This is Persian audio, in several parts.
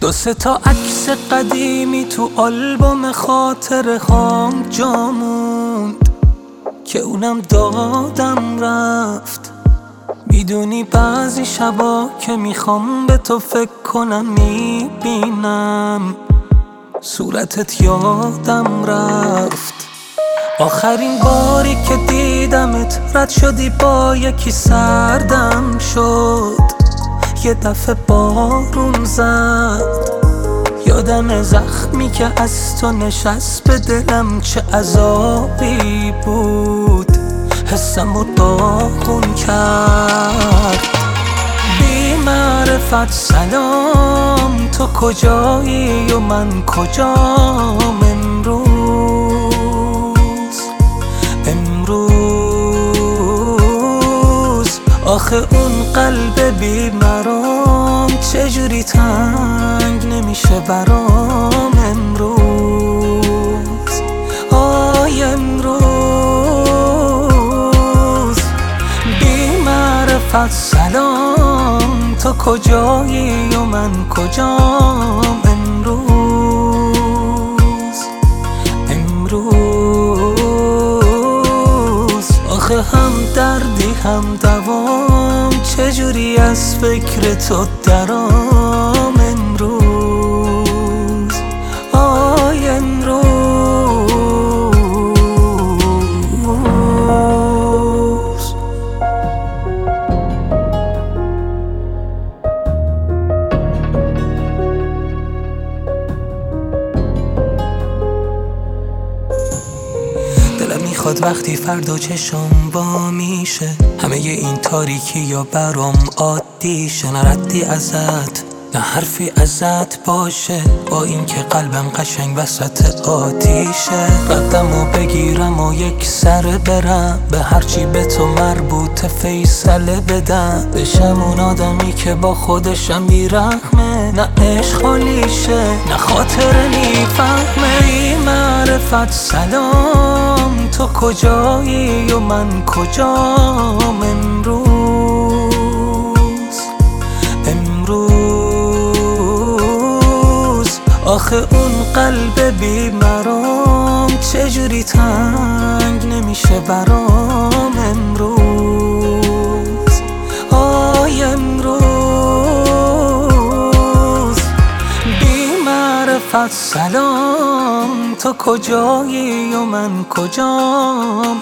دو سه تا عکس قدیمی تو آلبوم خاطره هام جا موند که اونم دادم رفت. میدونی بعضی شبا که میخوام به تو فکر کنم میبینم صورتت یادم رفت. آخرین باری که دیدمت رد شدی با یکی سردم شد، یه دفعه بارون زد. یادم زخمی که از تو نشست به دلم چه عذابی بود، حسمو داغون کرد. بی معرفت سلام، تو کجایی و من کجام امروز آخه اون قلب بیمرام چجوری تنگ نمیشه برام امروز. آی امروز بی معرفت سلام، تو کجایی و من کجام امروز آخه هم دردی هم دوام چجوری از فکر تو درام امروز. آی امروز دلم میخواد وقتی فردا چشم وا میشه همه این تاریکی یا برام عادی شه. نه ردی ازت نه حرفی ازت باشه، با این که قلبم قشنگ وسط آتیشه. قدمو بگیرم و یک سر برم به هرچی به تو مربوط فیصله بدم. بشم اون آدمی که با خودشم بیرحمه، نه عشق خالیشه نه خاطر میفهمه. بی معرفت سلام، تو کجایی و من کجام امروز آخه اون قلب بیمرام چجوری تنگ نمیشه برام امروز. آی امروز بی معرفت سلام، تو کجایی و من کجام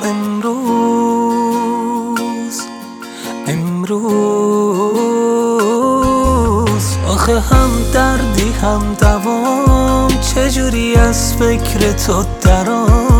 امروز آخه هم دردی هم دوام چجوری از فکر تو درام